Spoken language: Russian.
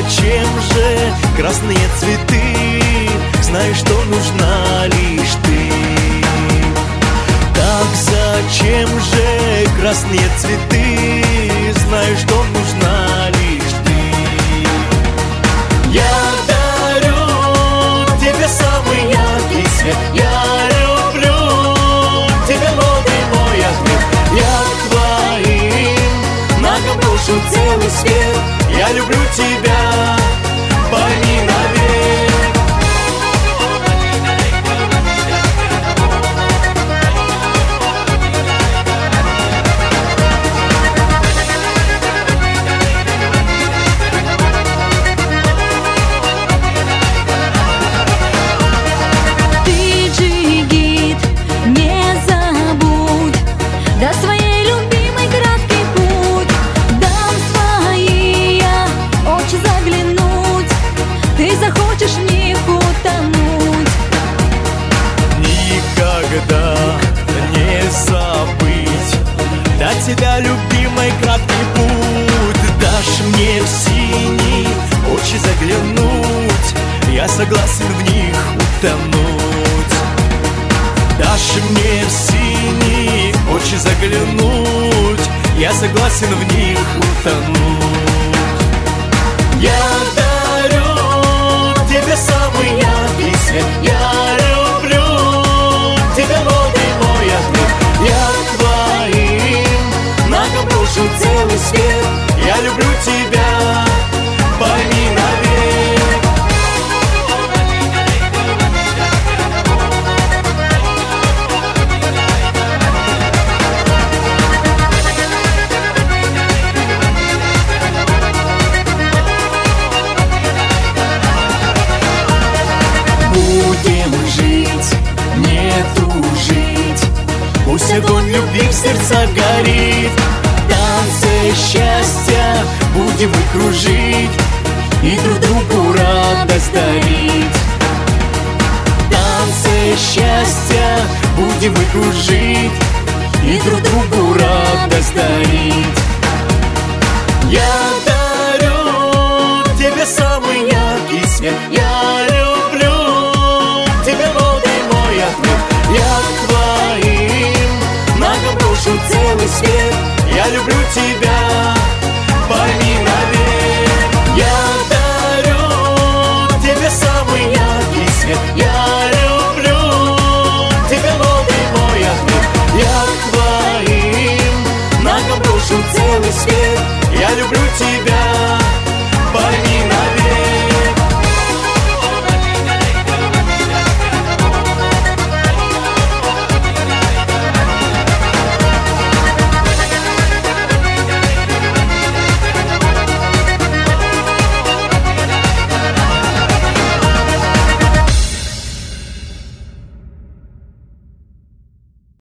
зачем же красные цветы? Знаю, что нужна лишь ты. Так зачем же красные цветы? Знаю, что нужна лишь ты. Я дарю тебе самый яркий свет. Я люблю тебя, вот и мой ответ. Я к твоим ногам брошу целый свет. Я люблю тебя, пойми навек. Тебя, любимый, краткий путь. Дашь мне в синие очи заглянуть, я согласен в них утонуть. Дашь мне в синие очи заглянуть, я согласен в них утонуть. Я дарю тебе самый яркий свет. Я люблю тебя, вот и мой ответ. Я к твоим ногам брошу целый свет. Я люблю тебя, пойми навек. Будем жить, не тужить, пусть огонь любви в сердцах горит. Танцы счастья будем мы кружить и друг другу радость дарить. Танцы счастья будем мы кружить и друг другу радость дарить. Я дарю тебе самый яркий свет. Я люблю тебя, вот и мой ответ. Я к твоим ногам брошу целый свет. Я люблю тебя.